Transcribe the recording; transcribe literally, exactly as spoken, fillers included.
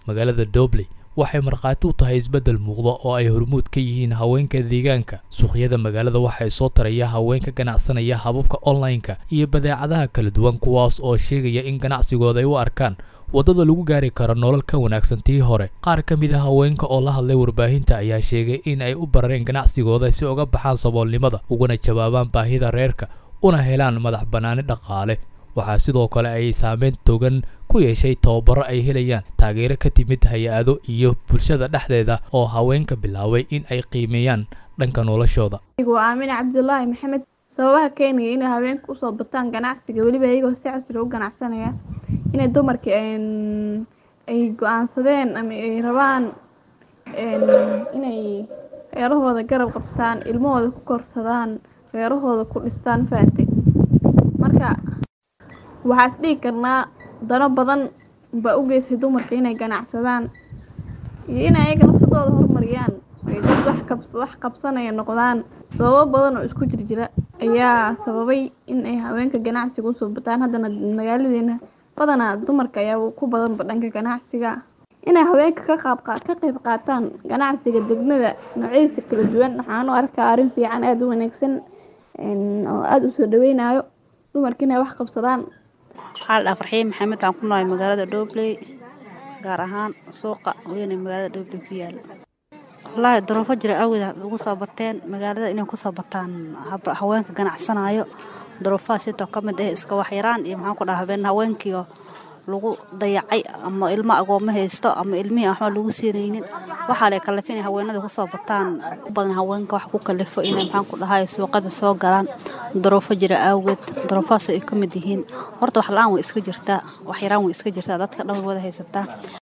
magaalada Dobley waxay markhaati u tahay isbedel muuqda oo ay hormuud ka yihiin haweenka deegaanka. Suuqyada magaalada waxay soo taraya haweenka ganacsanaya hababka online-ka iyo badeecadaha kala duwan kuwaas oo sheegaya in ganacsigooda ay u arkaan wadada lagu gaari karo nolol ka wanaagsan tii hore. Qaar ka mid ah haweenka oo la hadlay warbaahinta ayaa sheegay in ay u barareen ganacsigooda si uga baxaan saboolnimada uguna jawaabaan baahida reerka una helaan madax banaani dhaqaale. waxaa sidoo kale ay saameyn togan ku yeeshay tababaro ay helayaan taageero ka timid hay'ado iyo bulshada dhexdeeda oo haweenka bilaaway in ay qiimeeyaan dhanka noloshooda. Igu Aamin Cabdullaahi Maxamed sababaha keenaya in haweenku u soo bataan ganacsiga waliba iyagoo si casri u ganacsanaya inay dumarka ay go'aansadeen ama ay rabaan inay reerahooda garab qabtaan, ilmahooda ku korsadaan, reerahooda ku dhistaan faantay. Marka waxaas dhigi karnaa dano badan ba u geysay dumarka inay ganacsadaan iyo inay ayaga naftooda horumariyaan ay dad wax kabs wax qabsanaya noqdaan. Sababo badan oo isku jirjira ayaa sababay in ay haweenka ganacsiga u soo bataan. Haddana magaaladeena badanaa dumarka ayaa ku badan dhanka ganacsiga inay haweenka ka qayb ka qayb qaataan ganacsiga degmada noocyadiisa kala duwan. Waxaan u arkaa arrin fiican aad u wanaagsan oo aad u soo dhaweynayo dumarka inay wax qabsadaan. Xal Farxiin Maxamed aan ku nool magaalada Dobley gaar ahaan suuqa weyn ee magaalada Dobley ku yaal. Wallahi duruufo jira awgeed ugu soo bateen magaalada inay ku soo bataan haweenka ganacsanayo. Duruufahaas sidoo ka mid ah iska wax yaraan iyo maxaan ku dhahaa haweenkii lagu dayacay ama ilmo agooma haysto ama ilmihi waxba lagu siinaynin. Waxa la kalafin haweenada ku soo bataan badan haweenka wax ku kalafo inay maxaan ku dhahay suuqada soo galaan. Duruufo jira awgeed duruufahaas ay ka mid yihiin horta wax la'aan way iska jirtaa wax yaraan way iska jirtaa dadka dhan wada haysataa.